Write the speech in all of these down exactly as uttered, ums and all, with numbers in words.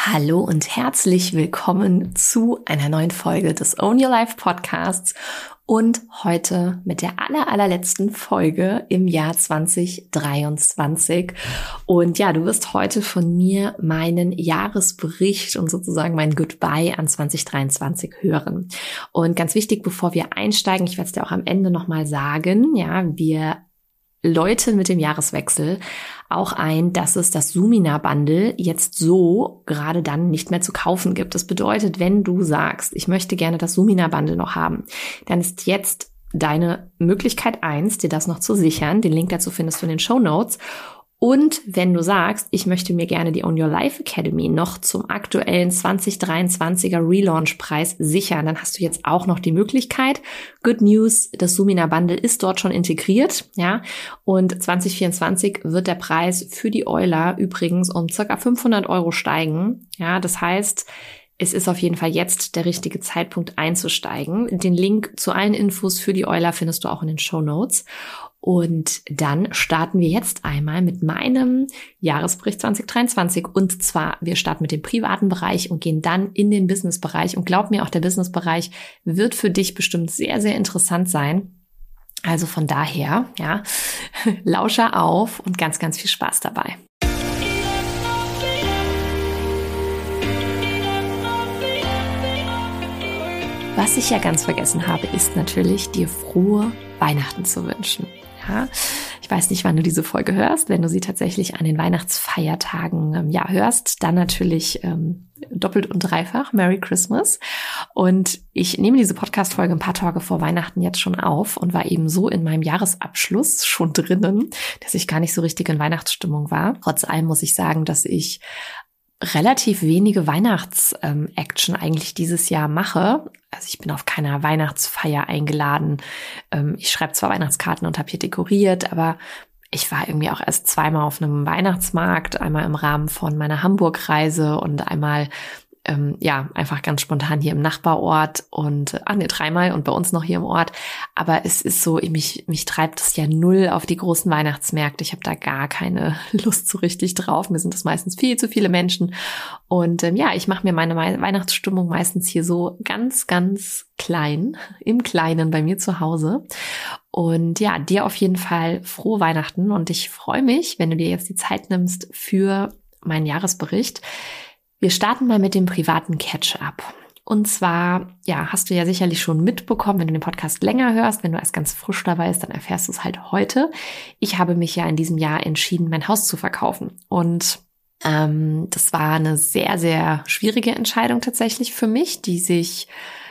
Hallo und herzlich willkommen zu einer neuen Folge des Own Your Life Podcasts und heute mit der aller, allerletzten Folge im Jahr zwanzig dreiundzwanzig. Und ja, du wirst heute von mir meinen Jahresbericht und sozusagen mein Goodbye an zwanzig dreiundzwanzig hören. Und ganz wichtig, bevor wir einsteigen, ich werde es dir auch am Ende nochmal sagen, ja, wir läuten mit dem Jahreswechsel auch ein, dass es das Sumina-Bundle jetzt so gerade dann nicht mehr zu kaufen gibt. Das bedeutet, wenn du sagst, ich möchte gerne das Sumina-Bundle noch haben, dann ist jetzt deine Möglichkeit eins, dir das noch zu sichern. Den Link dazu findest du in den Shownotes. Und wenn du sagst, ich möchte mir gerne die Own Your Life Academy noch zum aktuellen zwanzig dreiundzwanziger Relaunch-Preis sichern, dann hast du jetzt auch noch die Möglichkeit. Good News, das Sumina Bundle ist dort schon integriert, ja. Und zwanzig vierundzwanzig wird der Preis für die Euler übrigens um circa fünfhundert Euro steigen. Ja, das heißt, es ist auf jeden Fall jetzt der richtige Zeitpunkt einzusteigen. Den Link zu allen Infos für die Euler findest du auch in den Shownotes. Und dann starten wir jetzt einmal mit meinem Jahresbericht zwanzig dreiundzwanzig. Und zwar, wir starten mit dem privaten Bereich und gehen dann in den Businessbereich. Und glaub mir, auch der Businessbereich wird für dich bestimmt sehr, sehr interessant sein. Also von daher, ja, lausche auf und ganz, ganz viel Spaß dabei. Was ich ja ganz vergessen habe, ist natürlich, dir frohe Weihnachten zu wünschen. Ja, ich weiß nicht, wann du diese Folge hörst. Wenn du sie tatsächlich an den Weihnachtsfeiertagen ähm, ja hörst, dann natürlich ähm, doppelt und dreifach Merry Christmas. Und ich nehme diese Podcast-Folge ein paar Tage vor Weihnachten jetzt schon auf und war eben so in meinem Jahresabschluss schon drinnen, dass ich gar nicht so richtig in Weihnachtsstimmung war. Trotz allem muss ich sagen, dass ich relativ wenige Weihnachts-Action eigentlich dieses Jahr mache. Also ich bin auf keiner Weihnachtsfeier eingeladen. Ich schreibe zwar Weihnachtskarten und habe hier dekoriert, aber ich war irgendwie auch erst zweimal auf einem Weihnachtsmarkt, einmal im Rahmen von meiner Hamburg-Reise und einmal Ähm, ja, einfach ganz spontan hier im Nachbarort und, ach nee, dreimal und bei uns noch hier im Ort. Aber es ist so, mich, mich treibt es ja null auf die großen Weihnachtsmärkte. Ich habe da gar keine Lust so richtig drauf. Mir sind das meistens viel zu viele Menschen. Und ähm, ja, ich mache mir meine Weihnachtsstimmung meistens hier so ganz, ganz klein, im Kleinen bei mir zu Hause. Und ja, dir auf jeden Fall frohe Weihnachten. Und ich freue mich, wenn du dir jetzt die Zeit nimmst für meinen Jahresbericht. Wir starten mal mit dem privaten Catch-up. Und zwar, ja, hast du ja sicherlich schon mitbekommen, wenn du den Podcast länger hörst, wenn du erst ganz frisch dabei bist, dann erfährst du es halt heute. Ich habe mich ja in diesem Jahr entschieden, mein Haus zu verkaufen. Und ähm, das war eine sehr, sehr schwierige Entscheidung tatsächlich für mich, die sich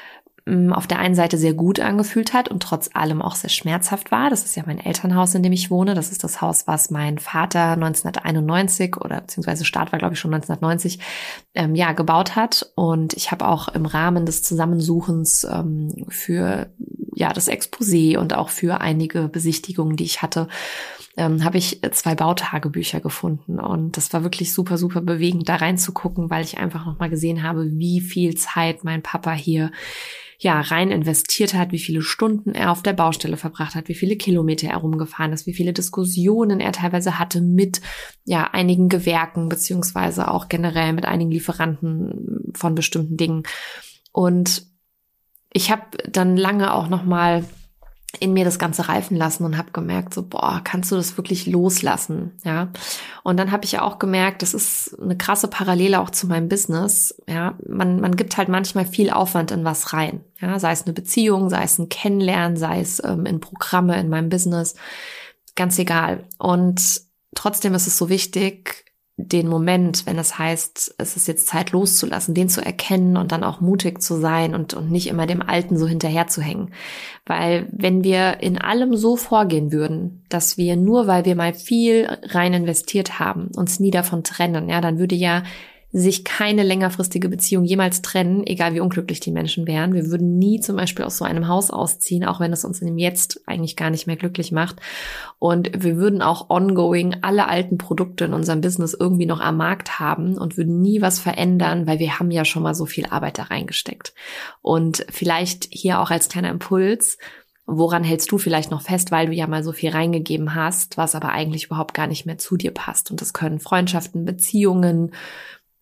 auf der einen Seite sehr gut angefühlt hat und trotz allem auch sehr schmerzhaft war. Das ist ja mein Elternhaus, in dem ich wohne. Das ist das Haus, was mein Vater neunzehnhunderteinundneunzig oder beziehungsweise Start war, glaube ich, schon neunzehnhundertneunzig, ähm, ja, gebaut hat. Und ich habe auch im Rahmen des Zusammensuchens ähm, für ja das Exposé und auch für einige Besichtigungen, die ich hatte, ähm, habe ich zwei Bautagebücher gefunden. Und das war wirklich super, super bewegend, da reinzugucken, weil ich einfach nochmal gesehen habe, wie viel Zeit mein Papa hier ja rein investiert hat, wie viele Stunden er auf der Baustelle verbracht hat, wie viele Kilometer er rumgefahren ist, wie viele Diskussionen er teilweise hatte mit ja einigen Gewerken beziehungsweise auch generell mit einigen Lieferanten von bestimmten Dingen. Und ich habe dann lange auch noch mal in mir das Ganze reifen lassen und habe gemerkt, so, boah, kannst du das wirklich loslassen, ja? Und dann habe ich auch gemerkt, das ist eine krasse Parallele auch zu meinem Business, ja? Man man gibt halt manchmal viel Aufwand in was rein, ja? Sei es eine Beziehung, sei es ein Kennenlernen, sei es ähm, in Programme in meinem Business, ganz egal. Und trotzdem ist es so wichtig, den Moment, wenn es heißt, es ist jetzt Zeit loszulassen, den zu erkennen und dann auch mutig zu sein und, und nicht immer dem Alten so hinterher zu hängen. Weil wenn wir in allem so vorgehen würden, dass wir nur, weil wir mal viel rein investiert haben, uns nie davon trennen, ja, dann würde ja sich keine längerfristige Beziehung jemals trennen, egal wie unglücklich die Menschen wären. Wir würden nie zum Beispiel aus so einem Haus ausziehen, auch wenn es uns in dem Jetzt eigentlich gar nicht mehr glücklich macht. Und wir würden auch ongoing alle alten Produkte in unserem Business irgendwie noch am Markt haben und würden nie was verändern, weil wir haben ja schon mal so viel Arbeit da reingesteckt. Und vielleicht hier auch als kleiner Impuls, woran hältst du vielleicht noch fest, weil du ja mal so viel reingegeben hast, was aber eigentlich überhaupt gar nicht mehr zu dir passt. Und das können Freundschaften, Beziehungen,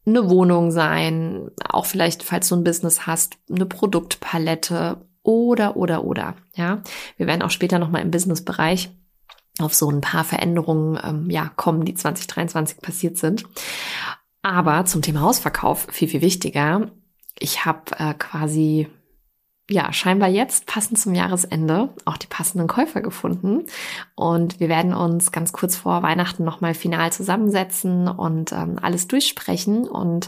eine Wohnung sein, auch vielleicht, falls du ein Business hast, eine Produktpalette oder, oder, oder. Ja, wir werden auch später nochmal im Business-Bereich auf so ein paar Veränderungen ähm, ja kommen, die zwanzig dreiundzwanzig passiert sind. Aber zum Thema Hausverkauf viel, viel wichtiger. Ich habe äh, quasi ja, scheinbar jetzt, passend zum Jahresende, auch die passenden Käufer gefunden. Und wir werden uns ganz kurz vor Weihnachten nochmal final zusammensetzen und ähm, alles durchsprechen. Und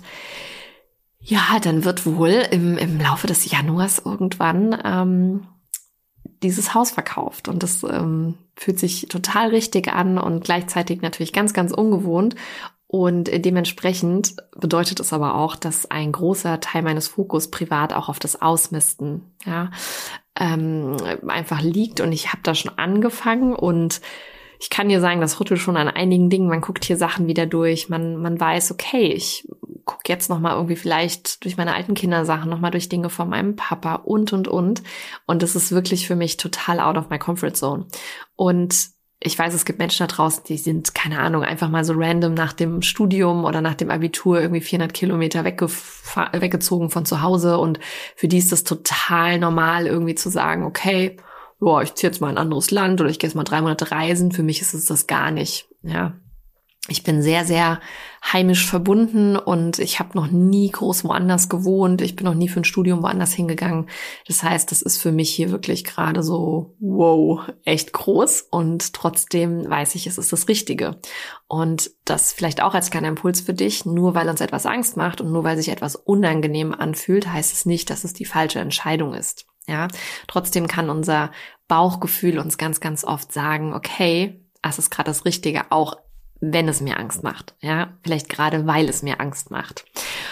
ja, dann wird wohl im, im Laufe des Januars irgendwann ähm, dieses Haus verkauft. Und das ähm, fühlt sich total richtig an und gleichzeitig natürlich ganz, ganz ungewohnt. Und dementsprechend bedeutet es aber auch, dass ein großer Teil meines Fokus privat auch auf das Ausmisten ja ähm, einfach liegt. Und ich habe da schon angefangen und ich kann dir sagen, das rüttelt schon an einigen Dingen. Man guckt hier Sachen wieder durch. Man man weiß, okay, ich gucke jetzt noch mal irgendwie vielleicht durch meine alten Kindersachen, noch mal durch Dinge von meinem Papa und, und, und. Und das ist wirklich für mich total out of my comfort zone. Und ich weiß, es gibt Menschen da draußen, die sind, keine Ahnung, einfach mal so random nach dem Studium oder nach dem Abitur irgendwie vierhundert Kilometer weggefa- weggezogen von zu Hause. Und für die ist das total normal, irgendwie zu sagen, okay, ja, ich ziehe jetzt mal in ein anderes Land oder ich gehe jetzt mal drei Monate reisen. Für mich ist es das gar nicht, ja. Ich bin sehr, sehr heimisch verbunden und ich habe noch nie groß woanders gewohnt. Ich bin noch nie für ein Studium woanders hingegangen. Das heißt, das ist für mich hier wirklich gerade so, wow, echt groß. Und trotzdem weiß ich, es ist das Richtige. Und das vielleicht auch als kleiner Impuls für dich. Nur weil uns etwas Angst macht und nur weil sich etwas unangenehm anfühlt, heißt es nicht, dass es die falsche Entscheidung ist. Ja, trotzdem kann unser Bauchgefühl uns ganz, ganz oft sagen, okay, das ist gerade das Richtige, auch wenn es mir Angst macht, ja, vielleicht gerade, weil es mir Angst macht.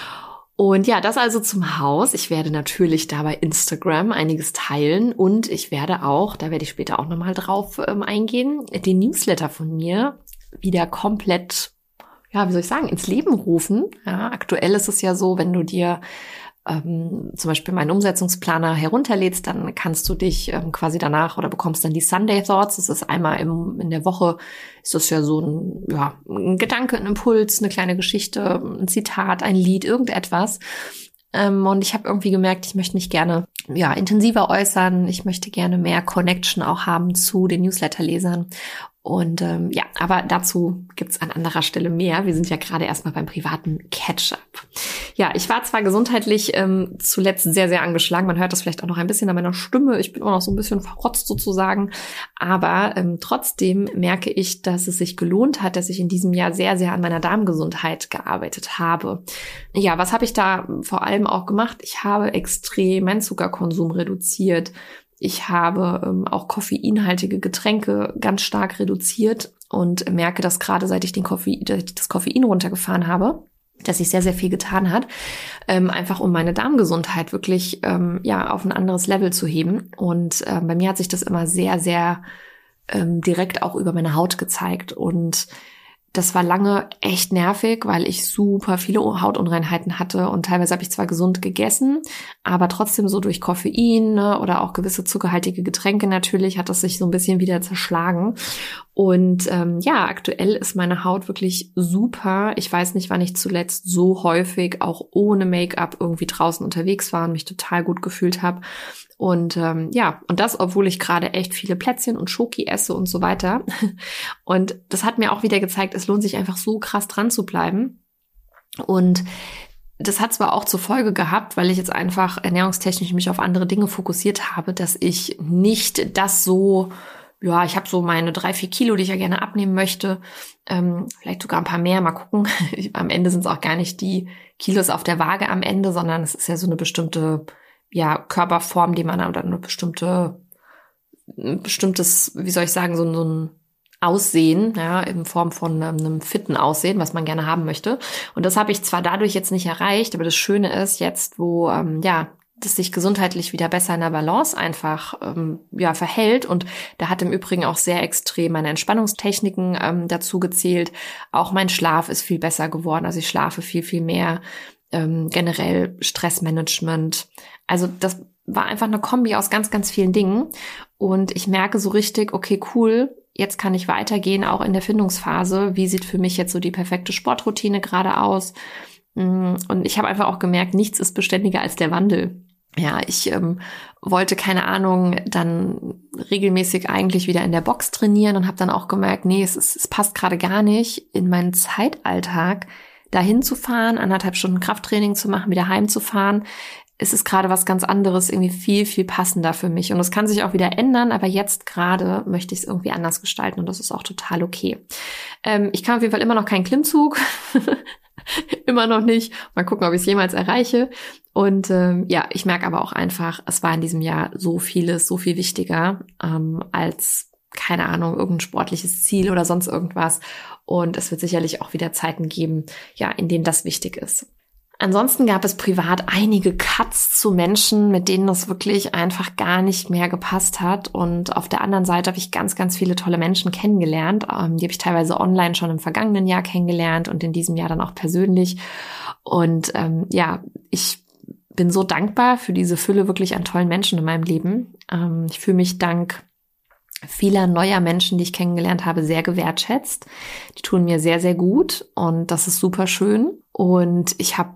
Und ja, das also zum Haus. Ich werde natürlich da bei Instagram einiges teilen und ich werde auch, da werde ich später auch nochmal drauf ähm, eingehen, den Newsletter von mir wieder komplett, ja, wie soll ich sagen, ins Leben rufen. Ja, aktuell ist es ja so, wenn du dir Ähm, zum Beispiel meinen Umsetzungsplaner herunterlädst, dann kannst du dich ähm, quasi danach oder bekommst dann die Sunday Thoughts. Das ist einmal im, in der Woche, ist das ja so ein, ja, ein Gedanke, ein Impuls, eine kleine Geschichte, ein Zitat, ein Lied, irgendetwas. Ähm, und ich habe irgendwie gemerkt, ich möchte mich gerne ja intensiver äußern. Ich möchte gerne mehr Connection auch haben zu den Newsletter-Lesern. Und ähm, ja, aber dazu gibt's an anderer Stelle mehr. Wir sind ja gerade erstmal beim privaten Catch-up. Ja, ich war zwar gesundheitlich ähm, zuletzt sehr, sehr angeschlagen. Man hört das vielleicht auch noch ein bisschen an meiner Stimme. Ich bin immer noch so ein bisschen verrotzt sozusagen. Aber ähm, trotzdem merke ich, dass es sich gelohnt hat, dass ich in diesem Jahr sehr, sehr an meiner Darmgesundheit gearbeitet habe. Ja, was habe ich da vor allem auch gemacht? Ich habe extrem meinen Zuckerkonsum reduziert. Ich habe ähm, auch koffeinhaltige Getränke ganz stark reduziert und merke, dass gerade seit ich den Koffein, das Koffein runtergefahren habe, dass sich sehr, sehr viel getan hat, ähm, einfach um meine Darmgesundheit wirklich ähm, ja auf ein anderes Level zu heben. Und ähm, bei mir hat sich das immer sehr, sehr ähm, direkt auch über meine Haut gezeigt. Und das war lange echt nervig, weil ich super viele Hautunreinheiten hatte und teilweise habe ich zwar gesund gegessen, aber trotzdem so durch Koffein, ne, oder auch gewisse zuckerhaltige Getränke natürlich hat das sich so ein bisschen wieder zerschlagen. Und ähm, ja, aktuell ist meine Haut wirklich super. Ich weiß nicht, wann ich zuletzt so häufig auch ohne Make-up irgendwie draußen unterwegs war und mich total gut gefühlt habe. Und ähm, ja, und das, obwohl ich gerade echt viele Plätzchen und Schoki esse und so weiter. Und das hat mir auch wieder gezeigt, es lohnt sich einfach so krass dran zu bleiben. Und das hat zwar auch zur Folge gehabt, weil ich jetzt einfach ernährungstechnisch mich auf andere Dinge fokussiert habe, dass ich nicht das so, ja, ich habe so meine drei, vier Kilo, die ich ja gerne abnehmen möchte, ähm, vielleicht sogar ein paar mehr, mal gucken. Am Ende sind es auch gar nicht die Kilos auf der Waage am Ende, sondern es ist ja so eine bestimmte ja, Körperform, die man oder eine bestimmte, ein bestimmtes, wie soll ich sagen, so, so ein Aussehen, ja, in Form von einem fitten Aussehen, was man gerne haben möchte. Und das habe ich zwar dadurch jetzt nicht erreicht, aber das Schöne ist jetzt, wo, ähm, ja, das sich gesundheitlich wieder besser in der Balance einfach, ähm, ja, verhält. Und da hat im Übrigen auch sehr extrem meine Entspannungstechniken ähm, dazu gezählt. Auch mein Schlaf ist viel besser geworden. Also ich schlafe viel, viel mehr. Ähm, generell Stressmanagement. Also das war einfach eine Kombi aus ganz, ganz vielen Dingen. Und ich merke so richtig, okay, cool, jetzt kann ich weitergehen, auch in der Findungsphase. Wie sieht für mich jetzt so die perfekte Sportroutine gerade aus? Und ich habe einfach auch gemerkt, nichts ist beständiger als der Wandel. Ja, ich ähm, wollte, keine Ahnung, dann regelmäßig eigentlich wieder in der Box trainieren und habe dann auch gemerkt, nee, es, ist, es passt gerade gar nicht in meinen Zeitalltag, dahin zu fahren, anderthalb Stunden Krafttraining zu machen, wieder heimzufahren. Es ist gerade was ganz anderes, irgendwie viel, viel passender für mich. Und das kann sich auch wieder ändern, aber jetzt gerade möchte ich es irgendwie anders gestalten und das ist auch total okay. Ähm, ich kann auf jeden Fall immer noch keinen Klimmzug. Immer noch nicht. Mal gucken, ob ich es jemals erreiche. Und ähm, ja, ich merke aber auch einfach, es war in diesem Jahr so vieles, so viel wichtiger ähm, als, keine Ahnung, irgendein sportliches Ziel oder sonst irgendwas. Und es wird sicherlich auch wieder Zeiten geben, ja, in denen das wichtig ist. Ansonsten gab es privat einige Cuts zu Menschen, mit denen das wirklich einfach gar nicht mehr gepasst hat. Und auf der anderen Seite habe ich ganz, ganz viele tolle Menschen kennengelernt. Ähm, die habe ich teilweise online schon im vergangenen Jahr kennengelernt und in diesem Jahr dann auch persönlich. Und ähm, ja, ich bin so dankbar für diese Fülle wirklich an tollen Menschen in meinem Leben. Ähm, ich fühle mich dank vieler neuer Menschen, die ich kennengelernt habe, sehr gewertschätzt. Die tun mir sehr, sehr gut und das ist super schön. Und ich habe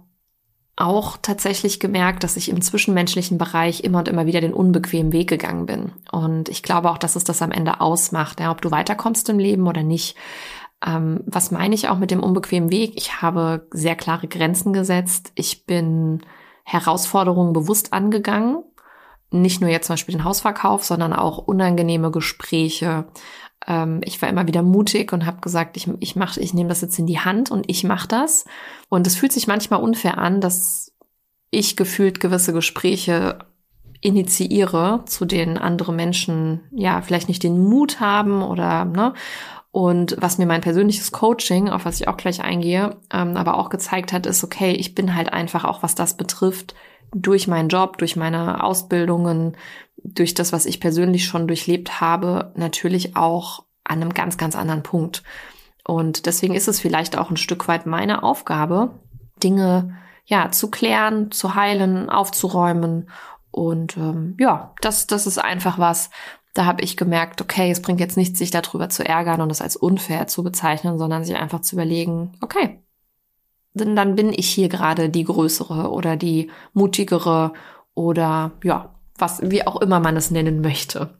auch tatsächlich gemerkt, dass ich im zwischenmenschlichen Bereich immer und immer wieder den unbequemen Weg gegangen bin. Und ich glaube auch, dass es das am Ende ausmacht, ja, ob du weiterkommst im Leben oder nicht. Ähm, was meine ich auch mit dem unbequemen Weg? Ich habe sehr klare Grenzen gesetzt. Ich bin Herausforderungen bewusst angegangen. Nicht nur jetzt zum Beispiel den Hausverkauf, sondern auch unangenehme Gespräche. Ähm, ich war immer wieder mutig und habe gesagt, ich, ich mache, ich nehme das jetzt in die Hand und ich mache das. Und es fühlt sich manchmal unfair an, dass ich gefühlt gewisse Gespräche initiiere, zu denen andere Menschen ja vielleicht nicht den Mut haben oder ne. Und was mir mein persönliches Coaching, auf was ich auch gleich eingehe, ähm, aber auch gezeigt hat, ist, okay, ich bin halt einfach auch, was das betrifft, durch meinen Job, durch meine Ausbildungen, durch das, was ich persönlich schon durchlebt habe, natürlich auch an einem ganz, ganz anderen Punkt. Und deswegen ist es vielleicht auch ein Stück weit meine Aufgabe, Dinge ja zu klären, zu heilen, aufzuräumen. Und ähm, ja, das, das ist einfach was, da habe ich gemerkt, okay, es bringt jetzt nichts, sich darüber zu ärgern und das als unfair zu bezeichnen, sondern sich einfach zu überlegen, okay, denn dann bin ich hier gerade die Größere oder die Mutigere oder ja, was, wie auch immer man es nennen möchte.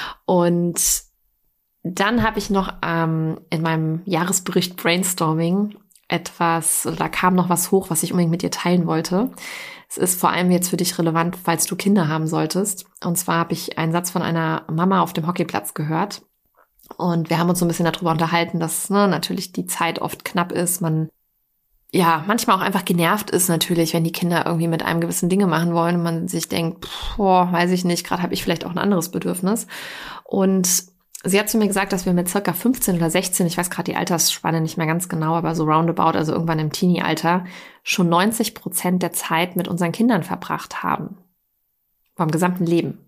Und dann habe ich noch ähm, in meinem Jahresbericht Brainstorming etwas, oder da kam noch was hoch, was ich unbedingt mit dir teilen wollte. Es ist vor allem jetzt für dich relevant, falls du Kinder haben solltest. Und zwar habe ich einen Satz von einer Mama auf dem Hockeyplatz gehört. Und wir haben uns so ein bisschen darüber unterhalten, dass ne, natürlich die Zeit oft knapp ist, man ja, manchmal auch einfach genervt ist natürlich, wenn die Kinder irgendwie mit einem gewissen Dinge machen wollen und man sich denkt, boah, weiß ich nicht, gerade habe ich vielleicht auch ein anderes Bedürfnis. Und sie hat zu mir gesagt, dass wir mit circa fünfzehn oder sechzehn, ich weiß gerade die Altersspanne nicht mehr ganz genau, aber so roundabout, also irgendwann im Teenie-Alter, schon neunzig Prozent der Zeit mit unseren Kindern verbracht haben. Vom gesamten Leben.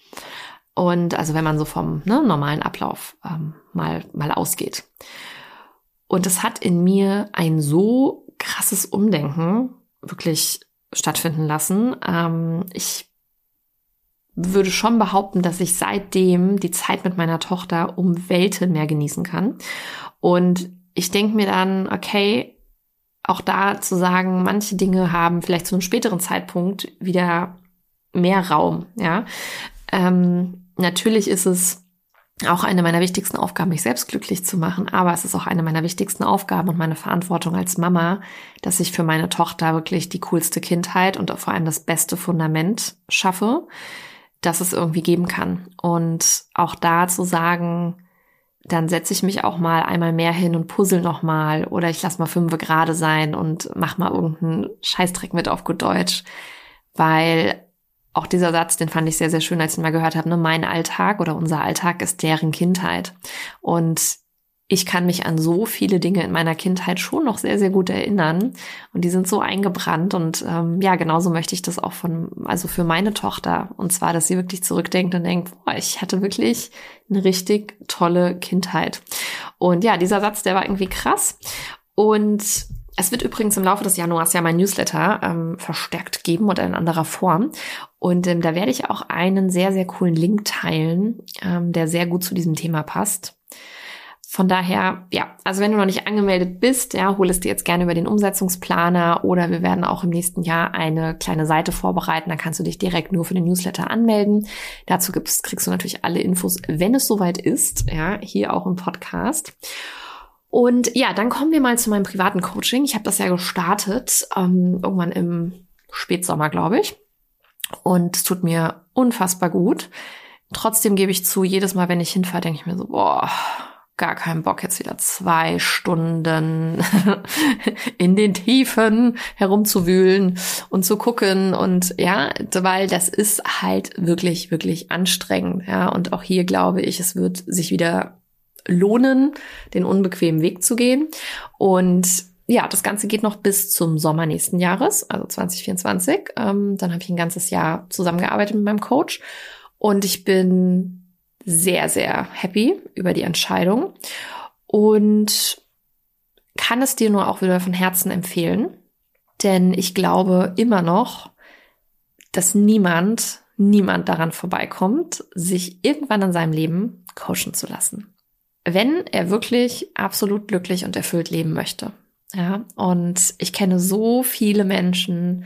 Und also wenn man so vom ne, normalen Ablauf ähm, mal, mal ausgeht. Und es hat in mir ein so krasses Umdenken wirklich stattfinden lassen. Ähm, ich würde schon behaupten, dass ich seitdem die Zeit mit meiner Tochter um Welten mehr genießen kann. Und ich denke mir dann, okay, auch da zu sagen, manche Dinge haben vielleicht zu einem späteren Zeitpunkt wieder mehr Raum. Ja, ähm, natürlich ist es auch eine meiner wichtigsten Aufgaben, mich selbst glücklich zu machen. Aber es ist auch eine meiner wichtigsten Aufgaben und meine Verantwortung als Mama, dass ich für meine Tochter wirklich die coolste Kindheit und vor allem das beste Fundament schaffe, das es irgendwie geben kann. Und auch da zu sagen, dann setze ich mich auch mal einmal mehr hin und puzzle noch mal oder ich lasse mal fünfe gerade sein und mach mal irgendeinen Scheißdreck mit auf gut Deutsch, weil auch dieser Satz, den fand ich sehr, sehr schön, als ich ihn mal gehört habe, ne? Mein Alltag oder unser Alltag ist deren Kindheit. Und ich kann mich an so viele Dinge in meiner Kindheit schon noch sehr, sehr gut erinnern. Und die sind so eingebrannt. Und ähm, ja, genauso möchte ich das auch von, also für meine Tochter. Und zwar, dass sie wirklich zurückdenkt und denkt, boah, ich hatte wirklich eine richtig tolle Kindheit. Und ja, dieser Satz, der war irgendwie krass. Und es wird übrigens im Laufe des Januars ja mein Newsletter ähm, verstärkt geben und in anderer Form. Und ähm, da werde ich auch einen sehr, sehr coolen Link teilen, ähm, der sehr gut zu diesem Thema passt. Von daher, ja, also wenn du noch nicht angemeldet bist, ja, hol es dir jetzt gerne über den Umsetzungsplaner oder wir werden auch im nächsten Jahr eine kleine Seite vorbereiten, dann kannst du dich direkt nur für den Newsletter anmelden. Dazu gibt's, kriegst du natürlich alle Infos, wenn es soweit ist, ja, hier auch im Podcast. Und ja, dann kommen wir mal zu meinem privaten Coaching. Ich habe das ja gestartet, ähm, irgendwann im Spätsommer, glaube ich. Und es tut mir unfassbar gut. Trotzdem gebe ich zu, jedes Mal, wenn ich hinfahre, denke ich mir so, boah, gar keinen Bock, jetzt wieder zwei Stunden in den Tiefen herumzuwühlen und zu gucken und ja, weil das ist halt wirklich, wirklich anstrengend, ja, und auch hier glaube ich, es wird sich wieder lohnen, den unbequemen Weg zu gehen und ja, das Ganze geht noch bis zum Sommer nächsten Jahres, also zwanzig vierundzwanzig, ähm, dann habe ich ein ganzes Jahr zusammengearbeitet mit meinem Coach und ich bin sehr, sehr happy über die Entscheidung und kann es dir nur auch wieder von Herzen empfehlen, denn ich glaube immer noch, dass niemand, niemand daran vorbeikommt, sich irgendwann in seinem Leben coachen zu lassen, wenn er wirklich absolut glücklich und erfüllt leben möchte. Ja, und ich kenne so viele Menschen,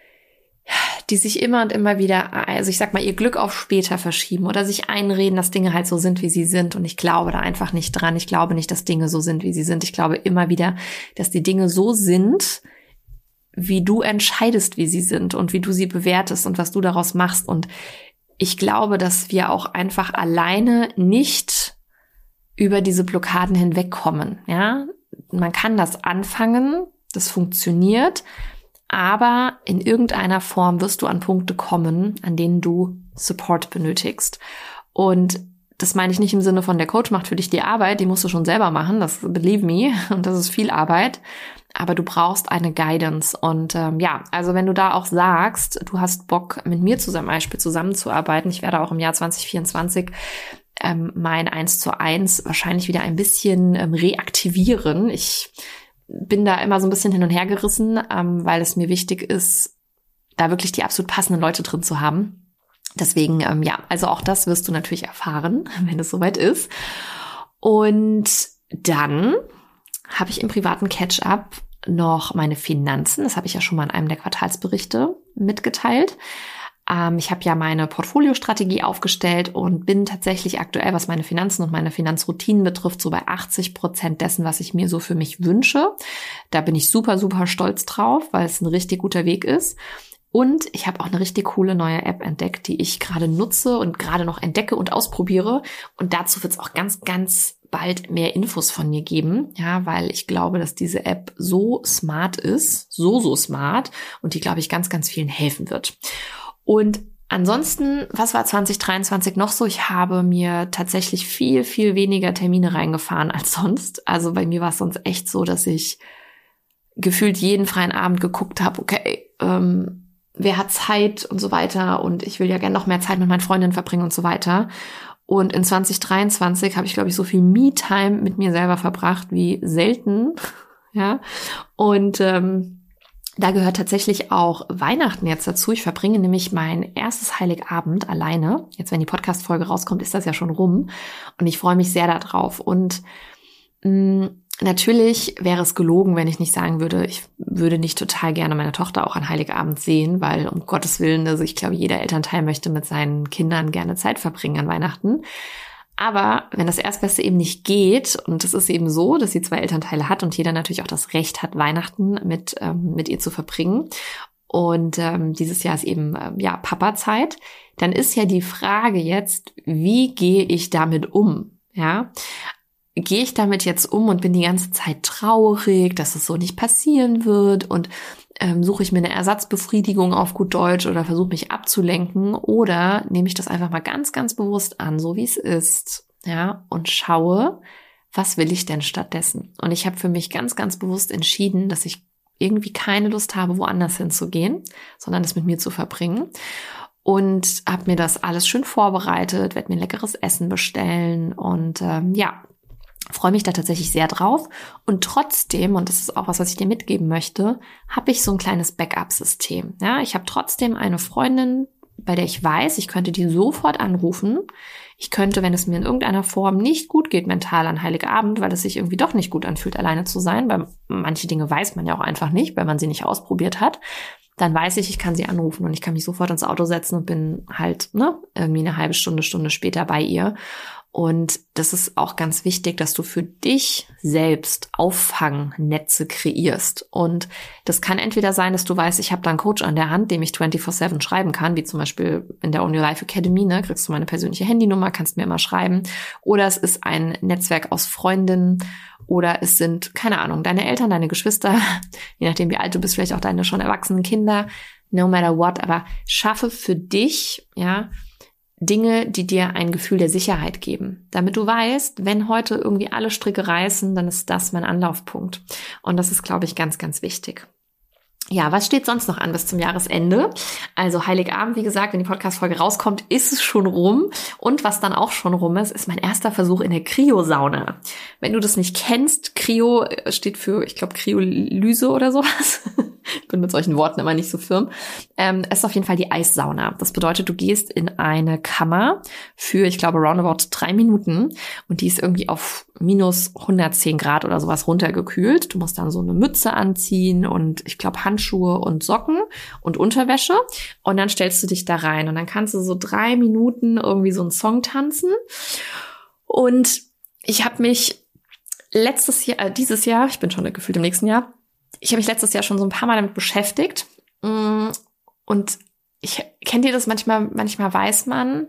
die sich immer und immer wieder, also ich sag mal, ihr Glück auf später verschieben oder sich einreden, dass Dinge halt so sind, wie sie sind. Und ich glaube da einfach nicht dran. Ich glaube nicht, dass Dinge so sind, wie sie sind. Ich glaube immer wieder, dass die Dinge so sind, wie du entscheidest, wie sie sind und wie du sie bewertest und was du daraus machst. Und ich glaube, dass wir auch einfach alleine nicht über diese Blockaden hinwegkommen. Ja, man kann das anfangen, das funktioniert. Aber in irgendeiner Form wirst du an Punkte kommen, an denen du Support benötigst. Und das meine ich nicht im Sinne von, der Coach macht für dich die Arbeit, die musst du schon selber machen, das believe me, und das ist viel Arbeit. Aber du brauchst eine Guidance. Und ähm, ja, also wenn du da auch sagst, du hast Bock, mit mir zum Beispiel zusammenzuarbeiten, ich werde auch im Jahr zwanzig vierundzwanzig ähm, mein eins zu eins wahrscheinlich wieder ein bisschen ähm, reaktivieren. Ich bin da immer so ein bisschen hin und her gerissen, ähm, weil es mir wichtig ist, da wirklich die absolut passenden Leute drin zu haben. Deswegen, ähm, ja, also auch das wirst du natürlich erfahren, wenn es soweit ist. Und dann habe ich im privaten Catch-up noch meine Finanzen. Das habe ich ja schon mal in einem der Quartalsberichte mitgeteilt. Ähm, ich habe ja meine Portfoliostrategie aufgestellt und bin tatsächlich aktuell, was meine Finanzen und meine Finanzroutinen betrifft, so bei achtzig Prozent dessen, was ich mir so für mich wünsche. Da bin ich super, super stolz drauf, weil es ein richtig guter Weg ist. Und ich habe auch eine richtig coole neue App entdeckt, die ich gerade nutze und gerade noch entdecke und ausprobiere. Und dazu wird es auch ganz, ganz bald mehr Infos von mir geben, ja, weil ich glaube, dass diese App so smart ist, so, so smart und die, glaube ich, ganz, ganz vielen helfen wird. Und ansonsten, was war zwanzig dreiundzwanzig noch so? Ich habe mir tatsächlich viel, viel weniger Termine reingefahren als sonst. Also bei mir war es sonst echt so, dass ich gefühlt jeden freien Abend geguckt habe, okay, ähm, wer hat Zeit und so weiter und ich will ja gerne noch mehr Zeit mit meinen Freundinnen verbringen und so weiter. Und in zwanzig dreiundzwanzig habe ich, glaube ich, so viel Me-Time mit mir selber verbracht wie selten, ja. Und ähm, da gehört tatsächlich auch Weihnachten jetzt dazu. Ich verbringe nämlich mein erstes Heiligabend alleine. Jetzt, wenn die Podcast-Folge rauskommt, ist das ja schon rum. Und ich freue mich sehr darauf. Und mh, natürlich wäre es gelogen, wenn ich nicht sagen würde, ich würde nicht total gerne meine Tochter auch an Heiligabend sehen, weil um Gottes Willen, also ich glaube, jeder Elternteil möchte mit seinen Kindern gerne Zeit verbringen an Weihnachten. Aber wenn das Erstbeste eben nicht geht, und es ist eben so, dass sie zwei Elternteile hat und jeder natürlich auch das Recht hat, Weihnachten mit ähm, mit ihr zu verbringen, und ähm, dieses Jahr ist eben ähm, ja Papa-Zeit, dann ist ja die Frage jetzt, wie gehe ich damit um? Ja, gehe ich damit jetzt um und bin die ganze Zeit traurig, dass es so nicht passieren wird und ähm, suche ich mir eine Ersatzbefriedigung auf gut Deutsch oder versuche mich abzulenken, oder nehme ich das einfach mal ganz, ganz bewusst an, so wie es ist, ja, und schaue, was will ich denn stattdessen? Und ich habe für mich ganz, ganz bewusst entschieden, dass ich irgendwie keine Lust habe, woanders hinzugehen, sondern es mit mir zu verbringen. Und habe mir das alles schön vorbereitet, werde mir ein leckeres Essen bestellen und ähm, ja, freue mich da tatsächlich sehr drauf. Und trotzdem, und das ist auch was, was ich dir mitgeben möchte, habe ich so ein kleines Backup-System. Ja, ich habe trotzdem eine Freundin, bei der ich weiß, ich könnte die sofort anrufen. Ich könnte, wenn es mir in irgendeiner Form nicht gut geht mental an Heiligabend, weil es sich irgendwie doch nicht gut anfühlt, alleine zu sein, weil manche Dinge weiß man ja auch einfach nicht, weil man sie nicht ausprobiert hat, dann weiß ich, ich kann sie anrufen und ich kann mich sofort ins Auto setzen und bin halt ne irgendwie eine halbe Stunde, Stunde später bei ihr. Und das ist auch ganz wichtig, dass du für dich selbst Auffangnetze kreierst. Und das kann entweder sein, dass du weißt, ich habe da einen Coach an der Hand, dem ich vierundzwanzig sieben schreiben kann, wie zum Beispiel in der Own Your Life Academy, ne, kriegst du meine persönliche Handynummer, kannst mir immer schreiben. Oder es ist ein Netzwerk aus Freundinnen oder es sind, keine Ahnung, deine Eltern, deine Geschwister, je nachdem wie alt du bist, vielleicht auch deine schon erwachsenen Kinder, no matter what, aber schaffe für dich, ja, Dinge, die dir ein Gefühl der Sicherheit geben. Damit du weißt, wenn heute irgendwie alle Stricke reißen, dann ist das mein Anlaufpunkt. Und das ist, glaube ich, ganz, ganz wichtig. Ja, was steht sonst noch an bis zum Jahresende? Also Heiligabend, wie gesagt, wenn die Podcast-Folge rauskommt, ist es schon rum. Und was dann auch schon rum ist, ist mein erster Versuch in der Kryosauna. Wenn du das nicht kennst, Kryo steht für, ich glaube, Kryolyse oder sowas. Ich bin mit solchen Worten immer nicht so firm. Ähm, es ist auf jeden Fall die Eissauna. Das bedeutet, du gehst in eine Kammer für, ich glaube, roundabout drei Minuten und die ist irgendwie auf minus hundertzehn Grad oder sowas runtergekühlt. Du musst dann so eine Mütze anziehen und ich glaube Handschuhe und Socken und Unterwäsche und dann stellst du dich da rein und dann kannst du so drei Minuten irgendwie so einen Song tanzen. Und ich habe mich letztes Jahr, äh, dieses Jahr, ich bin schon gefühlt im nächsten Jahr, ich habe mich letztes Jahr schon so ein paar Mal damit beschäftigt und ich kennt ihr das manchmal, manchmal weiß man,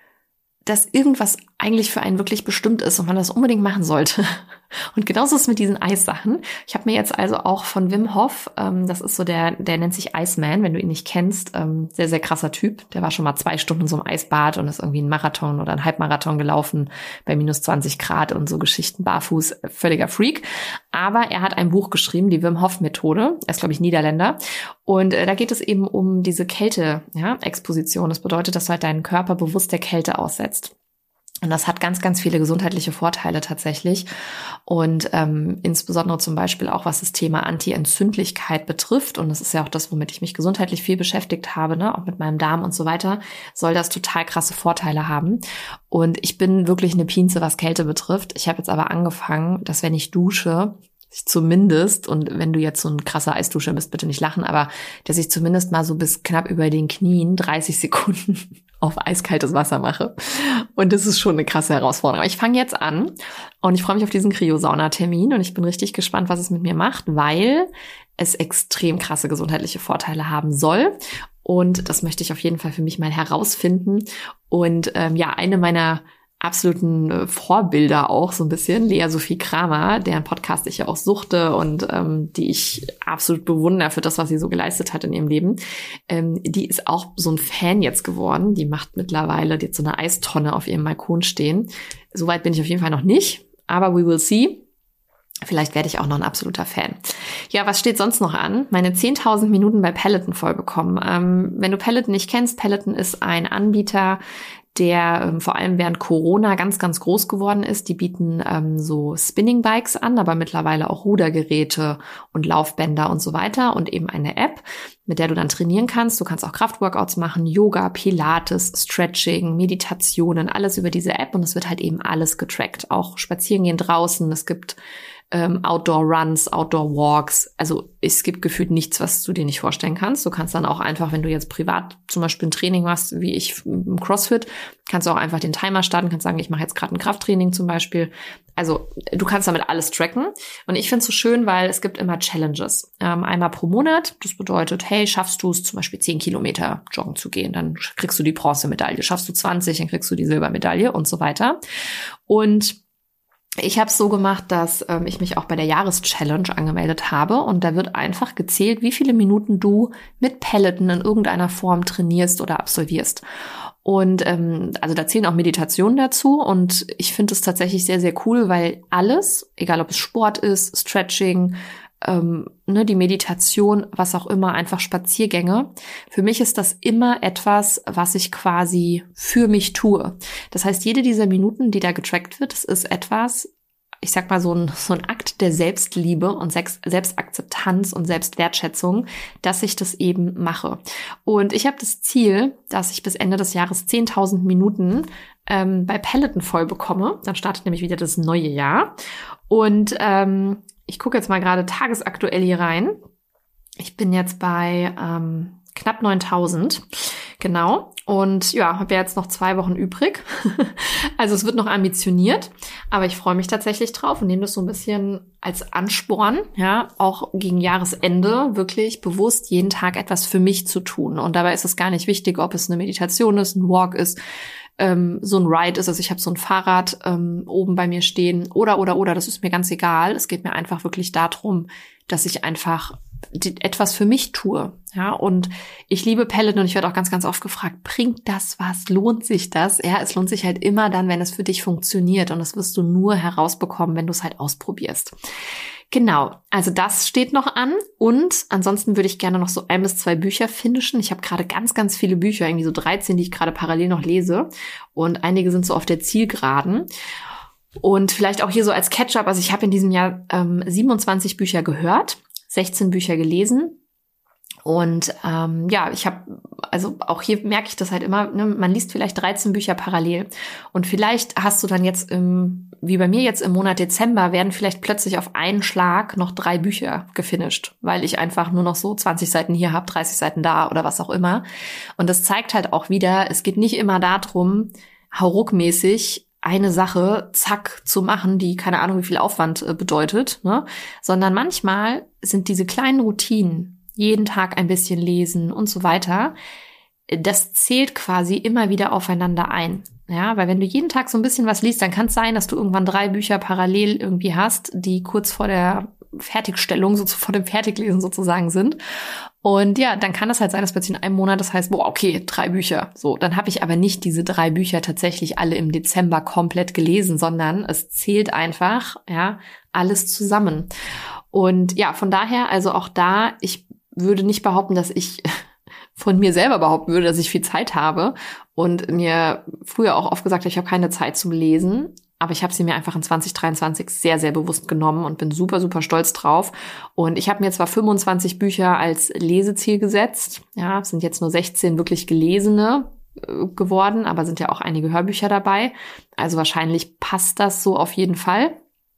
dass irgendwas eigentlich für einen wirklich bestimmt ist und man das unbedingt machen sollte. Und genauso ist es mit diesen Eissachen. Ich habe mir jetzt also auch von Wim Hof, ähm, das ist so der, der nennt sich Iceman, wenn du ihn nicht kennst, ähm, sehr, sehr krasser Typ. Der war schon mal zwei Stunden in so einem Eisbad und ist irgendwie einen Marathon oder einen Halbmarathon gelaufen bei minus zwanzig Grad und so Geschichten barfuß, völliger Freak. Aber er hat ein Buch geschrieben, die Wim Hof Methode. Er ist, glaube ich, Niederländer. Und äh, da geht es eben um diese Kälte, ja, Exposition. Das bedeutet, dass du halt deinen Körper bewusst der Kälte aussetzt. Und das hat ganz, ganz viele gesundheitliche Vorteile tatsächlich. Und ähm, insbesondere zum Beispiel auch, was das Thema Anti-Entzündlichkeit betrifft. Und das ist ja auch das, womit ich mich gesundheitlich viel beschäftigt habe, ne, auch mit meinem Darm und so weiter, soll das total krasse Vorteile haben. Und ich bin wirklich eine Pinze, was Kälte betrifft. Ich habe jetzt aber angefangen, dass wenn ich dusche, ich zumindest, und wenn du jetzt so ein krasser Eisduscher bist, bitte nicht lachen, aber dass ich zumindest mal so bis knapp über den Knien dreißig Sekunden auf eiskaltes Wasser mache. Und das ist schon eine krasse Herausforderung. Aber ich fange jetzt an und ich freue mich auf diesen Kryosauna-Termin und ich bin richtig gespannt, was es mit mir macht, weil es extrem krasse gesundheitliche Vorteile haben soll. Und das möchte ich auf jeden Fall für mich mal herausfinden. Und ähm, ja, eine meiner absoluten Vorbilder auch so ein bisschen, Lea Sophie Kramer, deren Podcast ich ja auch suchte und ähm, die ich absolut bewundere für das, was sie so geleistet hat in ihrem Leben. Ähm, die ist auch so ein Fan jetzt geworden. Die macht mittlerweile jetzt so eine Eistonne auf ihrem Balkon stehen. Soweit bin ich auf jeden Fall noch nicht, aber we will see. Vielleicht werde ich auch noch ein absoluter Fan. Ja, was steht sonst noch an? Meine zehntausend Minuten bei Peloton vollbekommen. Ähm, wenn du Peloton nicht kennst, Peloton ist ein Anbieter, der ähm, vor allem während Corona ganz, ganz groß geworden ist. Die bieten ähm, so Spinning-Bikes an, aber mittlerweile auch Rudergeräte und Laufbänder und so weiter und eben eine App, mit der du dann trainieren kannst. Du kannst auch Kraftworkouts machen, Yoga, Pilates, Stretching, Meditationen, alles über diese App und es wird halt eben alles getrackt. Auch Spazierengehen draußen, es gibt ähm, Outdoor-Runs, Outdoor-Walks. Also es gibt gefühlt nichts, was du dir nicht vorstellen kannst. Du kannst dann auch einfach, wenn du jetzt privat zum Beispiel ein Training machst, wie ich im CrossFit, kannst du auch einfach den Timer starten, kannst sagen, ich mache jetzt gerade ein Krafttraining zum Beispiel. Also du kannst damit alles tracken. Und ich finde es so schön, weil es gibt immer Challenges. Ähm, einmal pro Monat. Das bedeutet, hey, schaffst du es zum Beispiel zehn Kilometer joggen zu gehen, dann kriegst du die Bronzemedaille. Schaffst du zwanzig, dann kriegst du die Silbermedaille und so weiter. Und ich habe es so gemacht, dass ähm, ich mich auch bei der Jahreschallenge angemeldet habe und da wird einfach gezählt, wie viele Minuten du mit Peloton in irgendeiner Form trainierst oder absolvierst. Und ähm, also da zählen auch Meditationen dazu und ich finde es tatsächlich sehr, sehr cool, weil alles, egal ob es Sport ist, Stretching, ähm, ne, die Meditation, was auch immer, einfach Spaziergänge. Für mich ist das immer etwas, was ich quasi für mich tue. Das heißt, jede dieser Minuten, die da getrackt wird, das ist etwas, ich sag mal, so ein, so ein Akt der Selbstliebe und Selbstakzeptanz und Selbstwertschätzung, dass ich das eben mache. Und ich habe das Ziel, dass ich bis Ende des Jahres zehntausend Minuten ähm, bei Peloton voll bekomme. Dann startet nämlich wieder das neue Jahr. Und ähm, ich gucke jetzt mal gerade tagesaktuell hier rein. Ich bin jetzt bei ähm, knapp neuntausend. Genau. Und ja, habe ja jetzt noch zwei Wochen übrig. Also es wird noch ambitioniert, aber ich freue mich tatsächlich drauf und nehme das so ein bisschen als Ansporn, ja, auch gegen Jahresende wirklich bewusst jeden Tag etwas für mich zu tun. Und dabei ist es gar nicht wichtig, ob es eine Meditation ist, ein Walk ist, ähm, so ein Ride ist. Also ich habe so ein Fahrrad ähm, oben bei mir stehen oder, oder, oder, das ist mir ganz egal. Es geht mir einfach wirklich darum, dass ich einfach die, etwas für mich tue, ja, und ich liebe Peloton und ich werde auch ganz, ganz oft gefragt, bringt das was, lohnt sich das? Ja, es lohnt sich halt immer dann, wenn es für dich funktioniert und das wirst du nur herausbekommen, wenn du es halt ausprobierst. Genau, also das steht noch an und ansonsten würde ich gerne noch so ein bis zwei Bücher finishen. Ich habe gerade ganz, ganz viele Bücher, irgendwie so dreizehn, die ich gerade parallel noch lese und einige sind so auf der Zielgeraden. Und vielleicht auch hier so als Catch-up, also ich habe in diesem Jahr ähm, siebenundzwanzig Bücher gehört, sechzehn Bücher gelesen und ähm, ja, ich habe, also auch hier merke ich das halt immer, ne, man liest vielleicht dreizehn Bücher parallel und vielleicht hast du dann jetzt im, wie bei mir jetzt im Monat Dezember, werden vielleicht plötzlich auf einen Schlag noch drei Bücher gefinisht, weil ich einfach nur noch so zwanzig Seiten hier habe, dreißig Seiten da oder was auch immer. Und das zeigt halt auch wieder, es geht nicht immer darum, hauruckmäßig eine Sache, zack, zu machen, die keine Ahnung, wie viel Aufwand äh, bedeutet, ne? Sondern manchmal sind diese kleinen Routinen, jeden Tag ein bisschen lesen und so weiter, das zählt quasi immer wieder aufeinander ein. Ja, weil wenn du jeden Tag so ein bisschen was liest, dann kann es sein, dass du irgendwann drei Bücher parallel irgendwie hast, die kurz vor der Fertigstellung, so vor dem Fertiglesen sozusagen sind. Und ja, dann kann das halt sein, dass plötzlich in einem Monat das heißt, boah, okay, drei Bücher. So, dann habe ich aber nicht diese drei Bücher tatsächlich alle im Dezember komplett gelesen, sondern es zählt einfach, ja, alles zusammen. Und ja, von daher, also auch da, ich würde nicht behaupten, dass ich von mir selber behaupten würde, dass ich viel Zeit habe und mir früher auch oft gesagt habe, ich habe keine Zeit zum Lesen. Aber ich habe sie mir einfach in zwanzig dreiundzwanzig sehr, sehr bewusst genommen und bin super, super stolz drauf. Und ich habe mir zwar fünfundzwanzig Bücher als Leseziel gesetzt. Ja, es sind jetzt nur sechzehn wirklich gelesene äh, geworden, aber sind ja auch einige Hörbücher dabei. Also wahrscheinlich passt das so auf jeden Fall.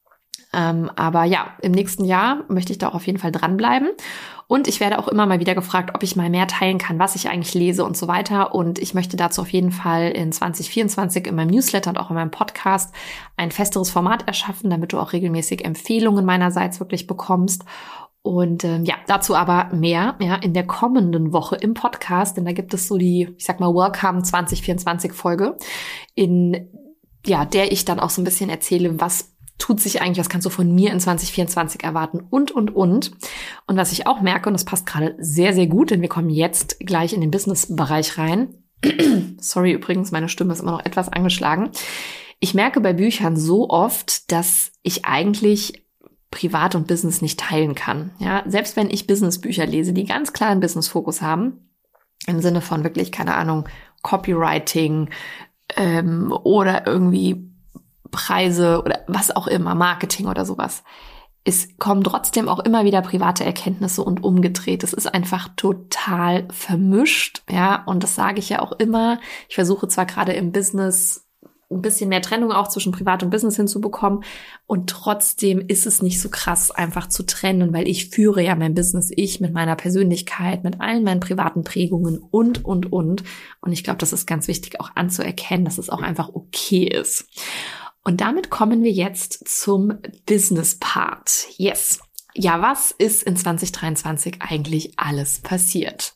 Ähm, aber ja, im nächsten Jahr möchte ich da auch auf jeden Fall dranbleiben. Und ich werde auch immer mal wieder gefragt, ob ich mal mehr teilen kann, was ich eigentlich lese und so weiter. Und ich möchte dazu auf jeden Fall in zwanzig vierundzwanzig in meinem Newsletter und auch in meinem Podcast ein festeres Format erschaffen, damit du auch regelmäßig Empfehlungen meinerseits wirklich bekommst. Und ähm, ja, dazu aber mehr ja in der kommenden Woche im Podcast, denn da gibt es so die, ich sag mal, Welcome zwanzig vierundzwanzig Folge, in ja der ich dann auch so ein bisschen erzähle, was tut sich eigentlich, was kannst du von mir in zwanzig vierundzwanzig erwarten und, und, und. Und was ich auch merke, und das passt gerade sehr, sehr gut, denn wir kommen jetzt gleich in den Business-Bereich rein. Sorry übrigens, meine Stimme ist immer noch etwas angeschlagen. Ich merke bei Büchern so oft, dass ich eigentlich Privat und Business nicht teilen kann. Ja, selbst wenn ich Businessbücher lese, die ganz klar einen Business-Fokus haben, im Sinne von wirklich, keine Ahnung, Copywriting ähm, oder irgendwie Preise oder was auch immer, Marketing oder sowas. Es kommen trotzdem auch immer wieder private Erkenntnisse und umgedreht. Es ist einfach total vermischt, ja, und das sage ich ja auch immer. Ich versuche zwar gerade im Business ein bisschen mehr Trennung auch zwischen Privat und Business hinzubekommen und trotzdem ist es nicht so krass einfach zu trennen, weil ich führe ja mein Business, ich mit meiner Persönlichkeit, mit allen meinen privaten Prägungen und, und, und. Und ich glaube, das ist ganz wichtig auch anzuerkennen, dass es auch einfach okay ist. Und damit kommen wir jetzt zum Business-Part. Yes. Ja, was ist in zwanzig dreiundzwanzig eigentlich alles passiert?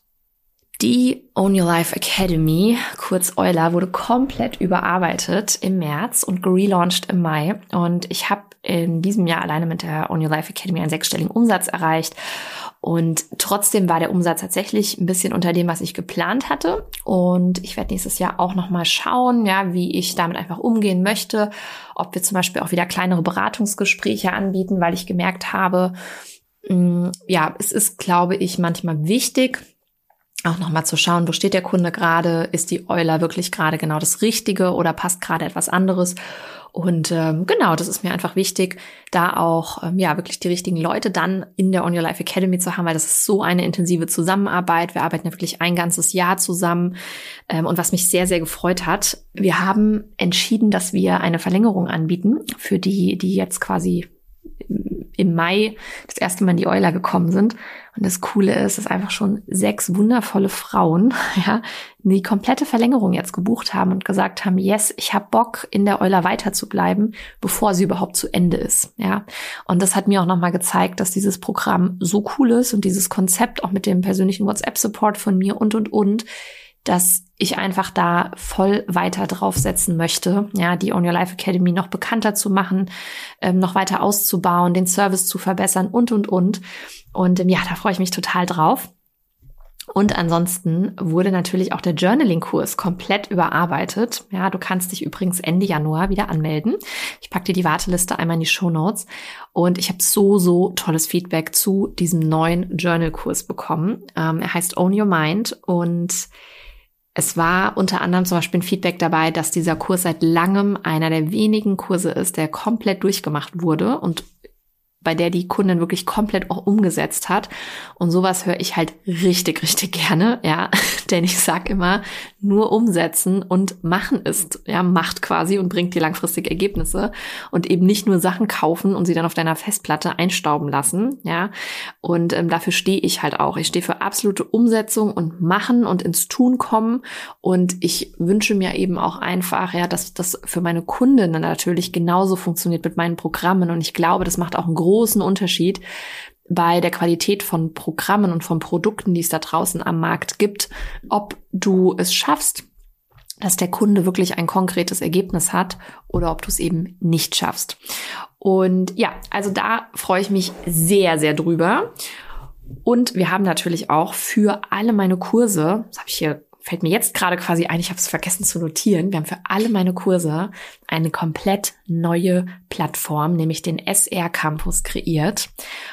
Die Own Your Life Academy, kurz Euler, wurde komplett überarbeitet im März und gelauncht im Mai. Und ich habe in diesem Jahr alleine mit der Own Your Life Academy einen sechsstelligen Umsatz erreicht. Und trotzdem war der Umsatz tatsächlich ein bisschen unter dem, was ich geplant hatte. Und ich werde nächstes Jahr auch nochmal schauen, ja, wie ich damit einfach umgehen möchte. Ob wir zum Beispiel auch wieder kleinere Beratungsgespräche anbieten, weil ich gemerkt habe, mh, ja, es ist, glaube ich, manchmal wichtig, auch nochmal zu schauen, wo steht der Kunde gerade, ist die Euler wirklich gerade genau das Richtige oder passt gerade etwas anderes? Und ähm, genau, das ist mir einfach wichtig, da auch ähm, ja wirklich die richtigen Leute dann in der On Your Life Academy zu haben, weil das ist so eine intensive Zusammenarbeit. Wir arbeiten ja wirklich ein ganzes Jahr zusammen. Ähm, und was mich sehr, sehr gefreut hat, wir haben entschieden, dass wir eine Verlängerung anbieten für die, die jetzt quasi im Mai das erste Mal in die Euler gekommen sind. Und das Coole ist, dass einfach schon sechs wundervolle Frauen, ja, die komplette Verlängerung jetzt gebucht haben und gesagt haben, yes, ich habe Bock, in der Euler weiter zu bleiben, bevor sie überhaupt zu Ende ist, ja. Und das hat mir auch nochmal gezeigt, dass dieses Programm so cool ist und dieses Konzept auch mit dem persönlichen WhatsApp-Support von mir und, und, und, dass ich einfach da voll weiter draufsetzen möchte, ja, die On Your Life Academy noch bekannter zu machen, ähm, noch weiter auszubauen, den Service zu verbessern und, und, und. Und ähm, ja, da freue ich mich total drauf. Und ansonsten wurde natürlich auch der Journaling-Kurs komplett überarbeitet. Ja, du kannst dich übrigens Ende Januar wieder anmelden. Ich packe dir die Warteliste einmal in die Shownotes. Und ich habe so, so tolles Feedback zu diesem neuen Journal-Kurs bekommen. Ähm, er heißt Own Your Mind und es war unter anderem zum Beispiel ein Feedback dabei, dass dieser Kurs seit langem einer der wenigen Kurse ist, der komplett durchgemacht wurde und bei der die Kundin wirklich komplett auch umgesetzt hat. Und sowas höre ich halt richtig, richtig gerne, ja. Denn ich sag immer, nur umsetzen und machen ist, ja, Macht quasi und bringt dir langfristige Ergebnisse. Und eben nicht nur Sachen kaufen und sie dann auf deiner Festplatte einstauben lassen, ja. Und ähm, dafür stehe ich halt auch. Ich stehe für absolute Umsetzung und Machen und ins Tun kommen. Und ich wünsche mir eben auch einfach, ja, dass das für meine Kundinnen natürlich genauso funktioniert mit meinen Programmen. Und ich glaube, das macht auch einen großen Unterschied bei der Qualität von Programmen und von Produkten, die es da draußen am Markt gibt, ob du es schaffst, dass der Kunde wirklich ein konkretes Ergebnis hat oder ob du es eben nicht schaffst. Und ja, also da freue ich mich sehr, sehr drüber. Und wir haben natürlich auch für alle meine Kurse, das habe ich hier, fällt mir jetzt gerade quasi ein, ich habe es vergessen zu notieren, wir haben für alle meine Kurse eine komplett neue Plattform, nämlich den S R Campus kreiert.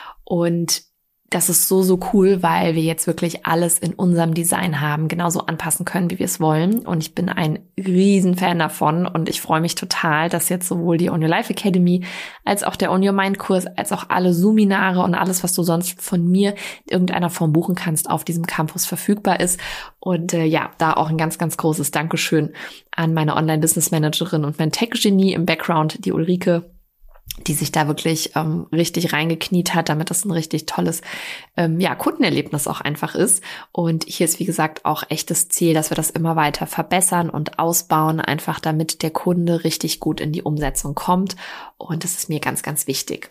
Und das ist so, so cool, weil wir jetzt wirklich alles in unserem Design haben, genauso anpassen können, wie wir es wollen. Und ich bin ein riesen Fan davon und ich freue mich total, dass jetzt sowohl die On Your Life Academy als auch der On Your Mind Kurs, als auch alle Seminare und alles, was du sonst von mir in irgendeiner Form buchen kannst, auf diesem Campus verfügbar ist. Und äh, ja, da auch ein ganz, ganz großes Dankeschön an meine Online-Business-Managerin und mein Tech-Genie im Background, die Ulrike, die sich da wirklich ähm, richtig reingekniet hat, damit das ein richtig tolles ähm, ja, Kundenerlebnis auch einfach ist. Und hier ist, wie gesagt, auch echtes Ziel, dass wir das immer weiter verbessern und ausbauen, einfach damit der Kunde richtig gut in die Umsetzung kommt. Und das ist mir ganz, ganz wichtig.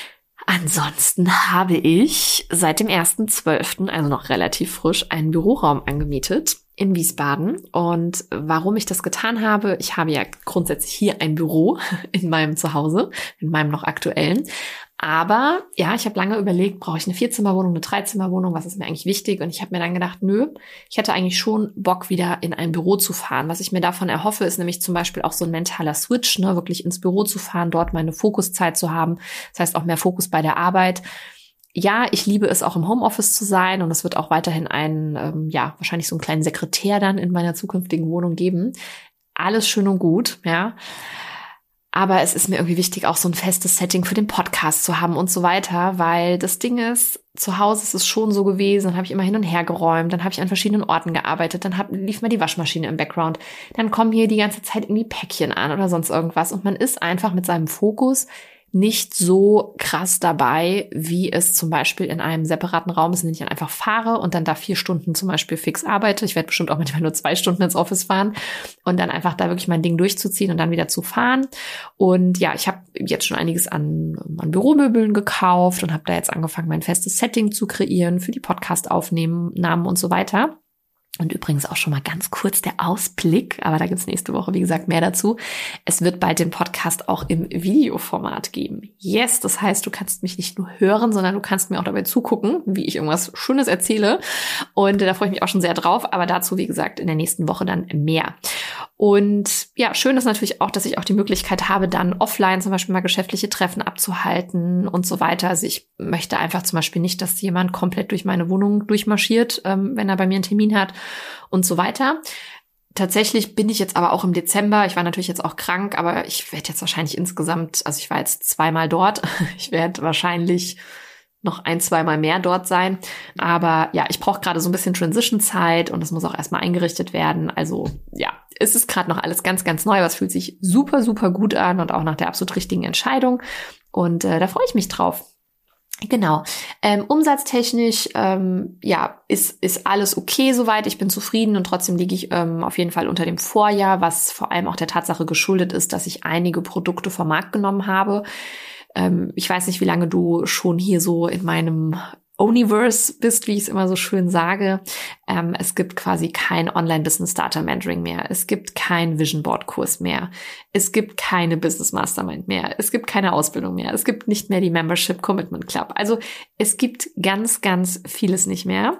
Ansonsten habe ich seit dem ersten zwölften, also noch relativ frisch, einen Büroraum angemietet in Wiesbaden. Und warum ich das getan habe, ich habe ja grundsätzlich hier ein Büro in meinem Zuhause, in meinem noch aktuellen. Aber ja, ich habe lange überlegt, brauche ich eine Vierzimmerwohnung, eine Dreizimmerwohnung, was ist mir eigentlich wichtig? Und ich habe mir dann gedacht, nö, ich hätte eigentlich schon Bock, wieder in ein Büro zu fahren. Was ich mir davon erhoffe, ist nämlich zum Beispiel auch so ein mentaler Switch, ne, wirklich ins Büro zu fahren, dort meine Fokuszeit zu haben. Das heißt auch mehr Fokus bei der Arbeit. Ja, ich liebe es auch im Homeoffice zu sein und es wird auch weiterhin einen, ähm, ja, wahrscheinlich so einen kleinen Sekretär dann in meiner zukünftigen Wohnung geben. Alles schön und gut, ja. Aber es ist mir irgendwie wichtig, auch so ein festes Setting für den Podcast zu haben und so weiter, weil das Ding ist, zu Hause ist es schon so gewesen, dann habe ich immer hin und her geräumt, dann habe ich an verschiedenen Orten gearbeitet, dann hab, lief mal die Waschmaschine im Background, dann kommen hier die ganze Zeit irgendwie Päckchen an oder sonst irgendwas und man ist einfach mit seinem Fokus nicht so krass dabei, wie es zum Beispiel in einem separaten Raum ist, in dem ich dann einfach fahre und dann da vier Stunden zum Beispiel fix arbeite. Ich werde bestimmt auch manchmal nur zwei Stunden ins Office fahren und dann einfach da wirklich mein Ding durchzuziehen und dann wieder zu fahren. Und ja, ich habe jetzt schon einiges an, an Büromöbeln gekauft und habe da jetzt angefangen, mein festes Setting zu kreieren für die Podcast-Aufnahmen und so weiter. Und übrigens auch schon mal ganz kurz der Ausblick, aber da gibt's nächste Woche, wie gesagt, mehr dazu. Es wird bald den Podcast auch im Videoformat geben. Yes, das heißt, du kannst mich nicht nur hören, sondern du kannst mir auch dabei zugucken, wie ich irgendwas Schönes erzähle. Und da freue ich mich auch schon sehr drauf, aber dazu, wie gesagt, in der nächsten Woche dann mehr. Und ja, schön ist natürlich auch, dass ich auch die Möglichkeit habe, dann offline zum Beispiel mal geschäftliche Treffen abzuhalten und so weiter. Also ich möchte einfach zum Beispiel nicht, dass jemand komplett durch meine Wohnung durchmarschiert, ähm, wenn er bei mir einen Termin hat und so weiter. Tatsächlich bin ich jetzt aber auch im Dezember, ich war natürlich jetzt auch krank, aber ich werde jetzt wahrscheinlich insgesamt, also ich war jetzt zweimal dort, ich werde wahrscheinlich noch ein, zweimal mehr dort sein. Aber ja, ich brauche gerade so ein bisschen Transition-Zeit und es muss auch erstmal eingerichtet werden. Also ja, es ist gerade noch alles ganz, ganz neu, aber es fühlt sich super, super gut an und auch nach der absolut richtigen Entscheidung. Und äh, da freue ich mich drauf. Genau. Ähm, umsatztechnisch, ähm, ja, ist ist alles okay soweit. Ich bin zufrieden und trotzdem liege ich ähm, auf jeden Fall unter dem Vorjahr, was vor allem auch der Tatsache geschuldet ist, dass ich einige Produkte vom Markt genommen habe. Ähm, ich weiß nicht, wie lange du schon hier so in meinem Universe bist, wie ich es immer so schön sage. Ähm, es gibt quasi kein Online-Business-Starter-Mentoring mehr. Es gibt kein Vision Board-Kurs mehr. Es gibt keine Business Mastermind mehr. Es gibt keine Ausbildung mehr. Es gibt nicht mehr die Membership Commitment Club. Also es gibt ganz, ganz vieles nicht mehr.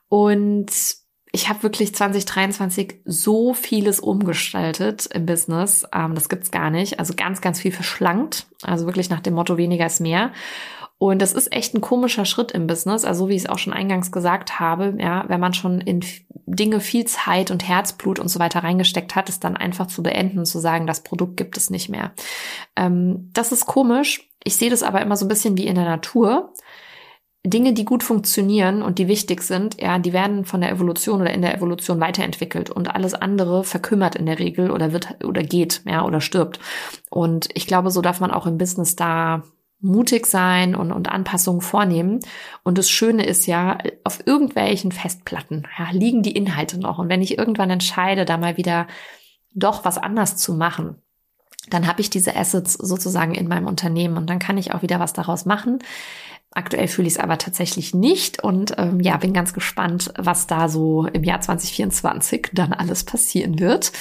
Und ich habe wirklich zwanzig dreiundzwanzig so vieles umgestaltet im Business. Ähm, das gibt's gar nicht. Also ganz, ganz viel verschlankt. Also wirklich nach dem Motto weniger ist mehr. Und das ist echt ein komischer Schritt im Business, also wie ich es auch schon eingangs gesagt habe, ja, wenn man schon in Dinge viel Zeit und Herzblut und so weiter reingesteckt hat, es dann einfach zu beenden und zu sagen, das Produkt gibt es nicht mehr. Ähm, das ist komisch. Ich sehe das aber immer so ein bisschen wie in der Natur. Dinge, die gut funktionieren und die wichtig sind, ja, die werden von der Evolution oder in der Evolution weiterentwickelt und alles andere verkümmert in der Regel oder wird oder geht, ja, oder stirbt. Und ich glaube, so darf man auch im Business da mutig sein und, und Anpassungen vornehmen. Und das Schöne ist ja, auf irgendwelchen Festplatten ja, liegen die Inhalte noch. Und wenn ich irgendwann entscheide, da mal wieder doch was anders zu machen, dann habe ich diese Assets sozusagen in meinem Unternehmen und dann kann ich auch wieder was daraus machen. Aktuell fühle ich es aber tatsächlich nicht und ähm, ja, bin ganz gespannt, was da so im Jahr zwanzig vierundzwanzig dann alles passieren wird.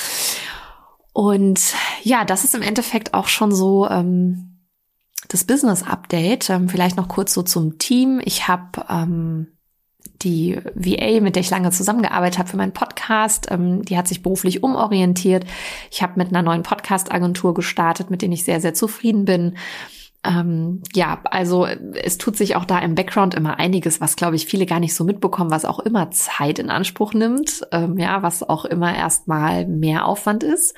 Und ja, das ist im Endeffekt auch schon so ähm, das Business-Update. Ähm, vielleicht noch kurz so zum Team. Ich habe ähm, die V A, mit der ich lange zusammengearbeitet habe für meinen Podcast, ähm, die hat sich beruflich umorientiert. Ich habe mit einer neuen Podcast-Agentur gestartet, mit denen ich sehr, sehr zufrieden bin. Ähm, ja, also es tut sich auch da im Background immer einiges, was, glaube ich, viele gar nicht so mitbekommen, was auch immer Zeit in Anspruch nimmt, ähm, ja, was auch immer erstmal mehr Aufwand ist.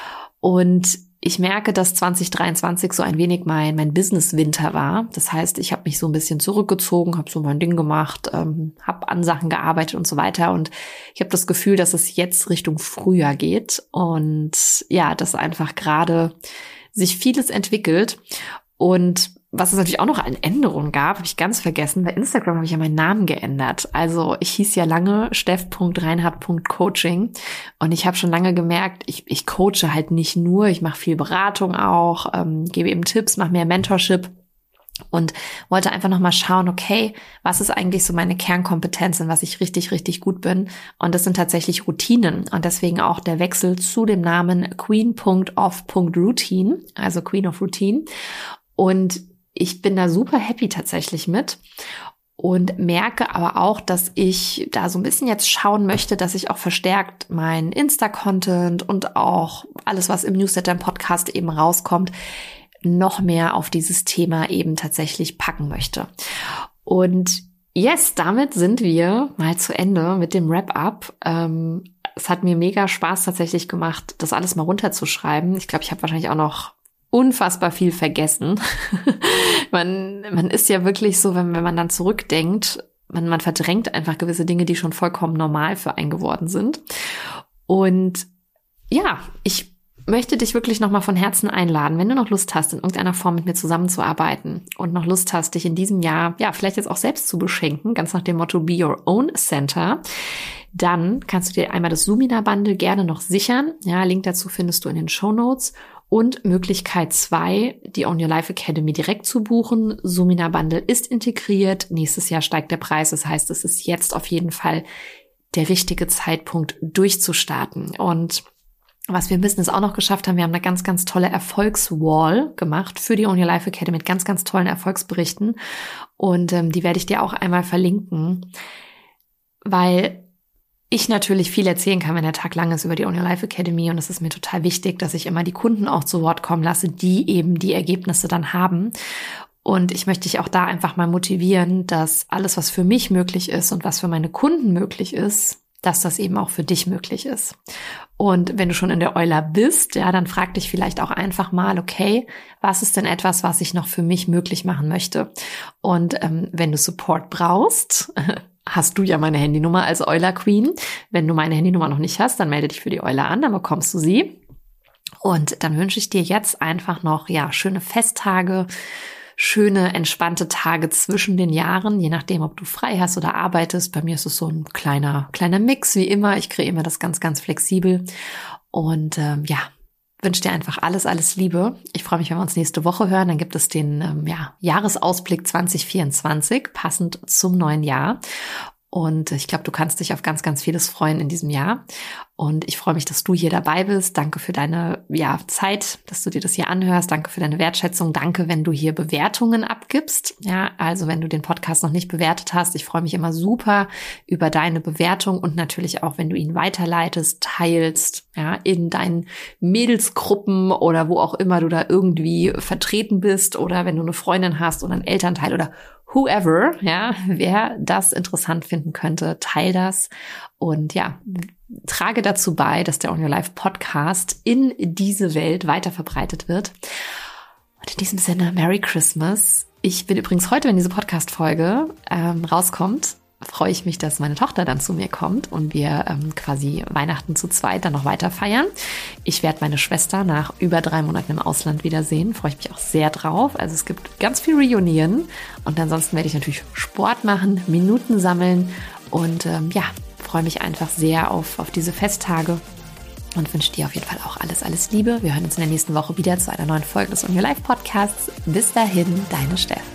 Und ich merke, dass zwanzig dreiundzwanzig so ein wenig mein mein Business-Winter war. Das heißt, ich habe mich so ein bisschen zurückgezogen, habe so mein Ding gemacht, ähm, habe an Sachen gearbeitet und so weiter. Und ich habe das Gefühl, dass es jetzt Richtung Frühjahr geht und ja, dass einfach gerade sich vieles entwickelt. Und was es natürlich auch noch an Änderungen gab, habe ich ganz vergessen. Bei Instagram habe ich ja meinen Namen geändert. Also ich hieß ja lange steff punkt reinhardt punkt coaching und ich habe schon lange gemerkt, ich, ich coache halt nicht nur, ich mache viel Beratung auch, ähm, gebe eben Tipps, mache mehr Mentorship und wollte einfach nochmal schauen, okay, was ist eigentlich so meine Kernkompetenz, in was ich richtig, richtig gut bin? Und das sind tatsächlich Routinen und deswegen auch der Wechsel zu dem Namen queen punkt of punkt routine, also Queen of Routine. Und ich bin da super happy tatsächlich mit und merke aber auch, dass ich da so ein bisschen jetzt schauen möchte, dass ich auch verstärkt mein Insta-Content und auch alles, was im Newsletter, im Podcast eben rauskommt, noch mehr auf dieses Thema eben tatsächlich packen möchte. Und yes, damit sind wir mal zu Ende mit dem Wrap-up. Ähm, es hat mir mega Spaß tatsächlich gemacht, das alles mal runterzuschreiben. Ich glaube, ich habe wahrscheinlich auch noch unfassbar viel vergessen. man, man ist ja wirklich so, wenn, wenn man dann zurückdenkt, man, man verdrängt einfach gewisse Dinge, die schon vollkommen normal für einen geworden sind. Und ja, ich möchte dich wirklich nochmal von Herzen einladen, wenn du noch Lust hast, in irgendeiner Form mit mir zusammenzuarbeiten und noch Lust hast, dich in diesem Jahr, ja, vielleicht jetzt auch selbst zu beschenken, ganz nach dem Motto Be Your Own Center, dann kannst du dir einmal das Zoomina-Bundle gerne noch sichern. Ja, Link dazu findest du in den Shownotes. Und Möglichkeit zwei, die Own Your Life Academy direkt zu buchen. Zoomina Bundle ist integriert. Nächstes Jahr steigt der Preis. Das heißt, es ist jetzt auf jeden Fall der richtige Zeitpunkt, durchzustarten. Und was wir im Business auch noch geschafft haben, wir haben eine ganz, ganz tolle Erfolgswall gemacht für die Own Your Life Academy mit ganz, ganz tollen Erfolgsberichten. Und ähm, die werde ich dir auch einmal verlinken, weil ich natürlich viel erzählen kann, wenn der Tag lang ist, über die Own Your Life Academy. Und es ist mir total wichtig, dass ich immer die Kunden auch zu Wort kommen lasse, die eben die Ergebnisse dann haben. Und ich möchte dich auch da einfach mal motivieren, dass alles, was für mich möglich ist und was für meine Kunden möglich ist, dass das eben auch für dich möglich ist. Und wenn du schon in der Euler bist, ja, dann frag dich vielleicht auch einfach mal, okay, was ist denn etwas, was ich noch für mich möglich machen möchte? Und ähm, wenn du Support brauchst, hast du ja meine Handynummer als Euler Queen. Wenn du meine Handynummer noch nicht hast, dann melde dich für die Euler an, dann bekommst du sie. Und dann wünsche ich dir jetzt einfach noch, ja, schöne Festtage, schöne, entspannte Tage zwischen den Jahren, je nachdem, ob du frei hast oder arbeitest. Bei mir ist es so ein kleiner, kleiner Mix, wie immer. Ich kreiere mir das ganz, ganz flexibel. Und ähm, ja, wünsche dir einfach alles, alles Liebe. Ich freue mich, wenn wir uns nächste Woche hören. Dann gibt es den ähm, ja, Jahresausblick zwanzig vierundzwanzig, passend zum neuen Jahr. Und ich glaube, du kannst dich auf ganz, ganz vieles freuen in diesem Jahr. Und ich freue mich, dass du hier dabei bist. Danke für deine ja, Zeit, dass du dir das hier anhörst. Danke für deine Wertschätzung. Danke, wenn du hier Bewertungen abgibst. Ja, also wenn du den Podcast noch nicht bewertet hast. Ich freue mich immer super über deine Bewertung und natürlich auch, wenn du ihn weiterleitest, teilst, ja, in deinen Mädelsgruppen oder wo auch immer du da irgendwie vertreten bist oder wenn du eine Freundin hast oder einen Elternteil oder whoever, ja, wer das interessant finden könnte, teil das und ja, trage dazu bei, dass der Own Your Life Podcast in diese Welt weiter verbreitet wird. Und in diesem Sinne, Merry Christmas. Ich bin übrigens heute, wenn diese Podcast-Folge ähm, rauskommt, freue ich mich, dass meine Tochter dann zu mir kommt und wir ähm, quasi Weihnachten zu zweit dann noch weiter feiern. Ich werde meine Schwester nach über drei Monaten im Ausland wiedersehen. Freue ich mich auch sehr drauf. Also es gibt ganz viel Reunion und ansonsten werde ich natürlich Sport machen, Minuten sammeln und ähm, ja, freue mich einfach sehr auf, auf diese Festtage und wünsche dir auf jeden Fall auch alles, alles Liebe. Wir hören uns in der nächsten Woche wieder zu einer neuen Folge des Own Your Life Podcasts. Bis dahin, deine Steff.